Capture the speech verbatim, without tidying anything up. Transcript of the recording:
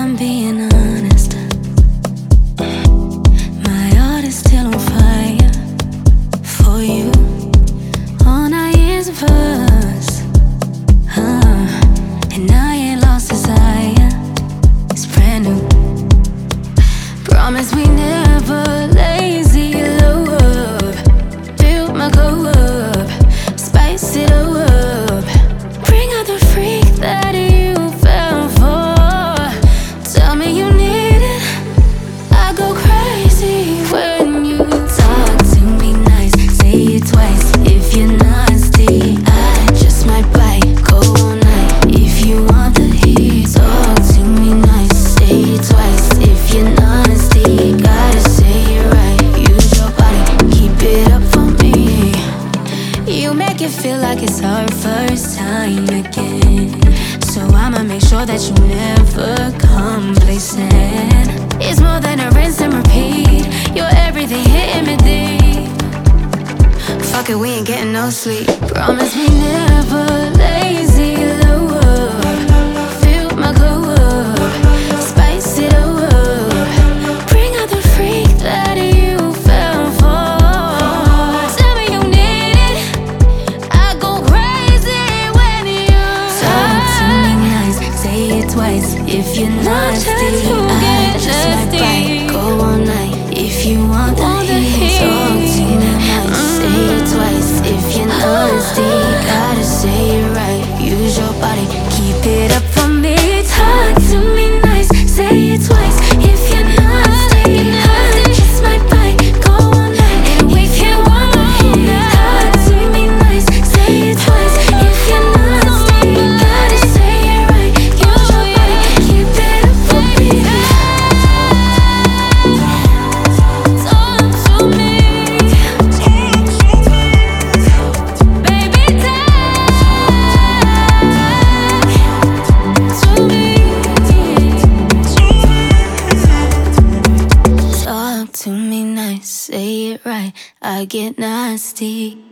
I'm being honest. My heart is still on fire for you. All night is a verse, huh? And I ain't lost desire. It's brand new. Promise we never lazy love. Fill my cup, spice it up. Bring out the freak that you fell for. Tell me you need it. I go crazy when you talk to me nice. Say it twice if you're nasty. I just might bite, go all night if you want the heat. Talk to me nice. Say it twice if you're nasty. Gotta say it right. Use your body, keep it up for me. You make it feel like it's our first time again, so I'ma make sure that you never complacent. It's more than a rinse and repeat. You're everything hitting me deep. Fuck it, we ain't getting no sleep. Promise me never lazy love. Fill my cup, spice it up. Bring out the freak that you fell for. Tell me you need it. I go crazy when you talk to me nice. Say it twice if you're nasty. I just might bite, go all night if you want the heat. Talk to me nice. Say it twice if you're nasty. Gotta say it right. Use your body, keep it up for me. Talk to me nice. Say it twice if you're nasty. I just might bite, go all night if you want the heat. Talk to me nice. Say it twice if you're nasty. Gotta say it right. Use your body, keep it up for me. Talk to me, baby. Talk to me nice, say it right. I get nasty.